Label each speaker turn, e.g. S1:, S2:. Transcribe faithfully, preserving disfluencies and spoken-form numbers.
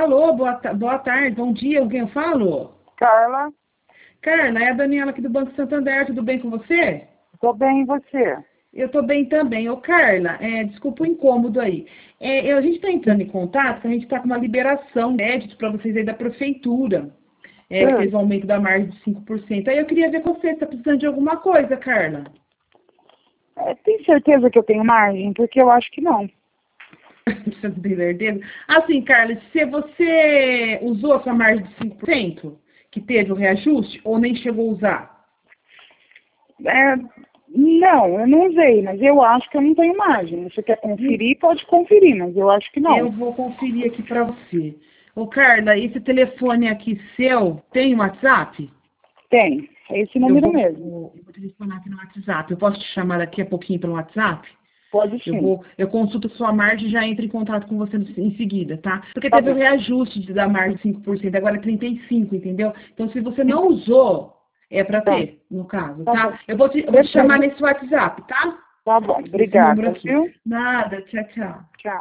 S1: Alô, boa, ta- boa tarde, bom dia, com quem eu falo?
S2: Carla,
S1: Carla, é a Daniela aqui do Banco Santander, tudo bem com você?
S2: tô bem, e você?
S1: Eu tô bem também. Ô, Carla, é, desculpa o incômodo aí. É, eu- a gente está entrando em contato, porque a gente está com uma liberação de crédito para vocês aí da prefeitura, é, que
S2: Hum,
S1: teve um aumento da margem de cinco por cento. Aí eu queria ver com você, está precisando de alguma coisa, Carla?
S2: é, tem certeza que eu tenho margem? Porque eu acho que não.
S1: Você não tem certeza? Assim, Carla, se você usou a sua margem de cinco por cento, que teve o reajuste, ou nem chegou a usar?
S2: É, não, eu não usei, mas eu acho que eu não tenho margem. Você quer conferir, pode conferir, mas eu acho que
S1: Eu
S2: não.
S1: vou conferir aqui para você. Ô, Carla, esse telefone aqui seu tem WhatsApp?
S2: Tem, é esse
S1: Eu
S2: número
S1: vou,
S2: mesmo.
S1: eu vou telefonar aqui no WhatsApp. Eu posso te chamar daqui a pouquinho pelo WhatsApp?
S2: Pode
S1: Eu
S2: sim.
S1: vou, eu consulto sua margem e já entro em contato com você em seguida, tá? Porque
S2: Tá
S1: teve o
S2: bom.
S1: reajuste de- da margem de cinco por cento, agora é trinta e cinco por cento, entendeu? Então, se você não usou, é para
S2: Tá,
S1: ter, no caso,
S2: tá bom.
S1: tá? Eu vou te, eu vou te chamar
S2: Perfeito.
S1: nesse WhatsApp, tá?
S2: Tá bom,
S1: Esse número
S2: obrigada,
S1: aqui.
S2: viu?
S1: Nada, tchau, tchau.
S2: Tchau.